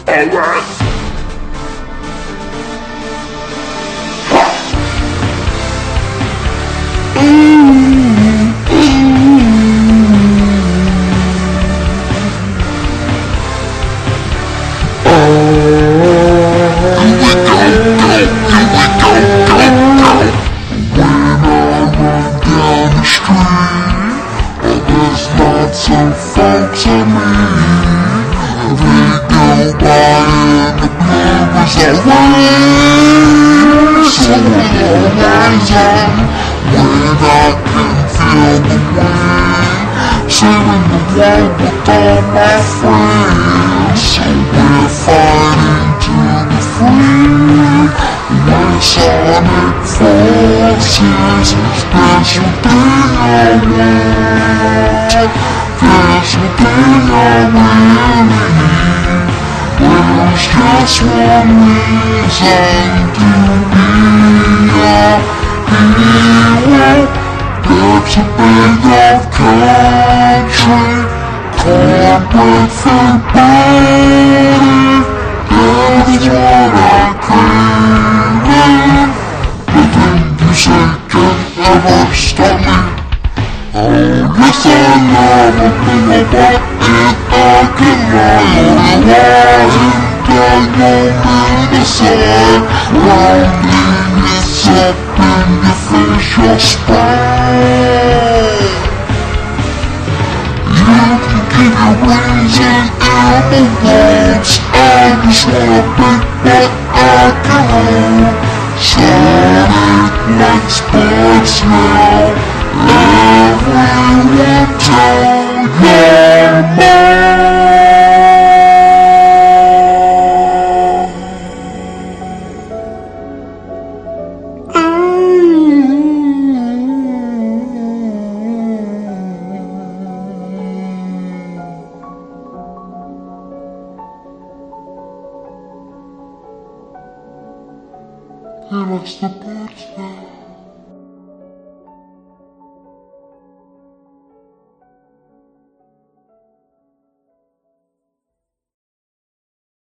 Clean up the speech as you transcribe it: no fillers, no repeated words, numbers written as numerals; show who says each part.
Speaker 1: Alright. Lots of folks I meet, they go by and the club is always so amazing when I can feel the wind saving the world with all my friends. So we're fighting to the free when sonic forces dance within our world. There's a thing I really need. There's just one reason to be a hero. There's a big old country called Bradford Body. That's what I crave. Nothing you say can ever stop me. Oh, yes, I love a thing about it. I can lie on the wall and I know the side. Rounding it's up in your face, your spine. You can keep your wings and animal walls. I just wanna big but I can hold. Sonic lights, birds now. Everyone tell your mom. He likes the birds now.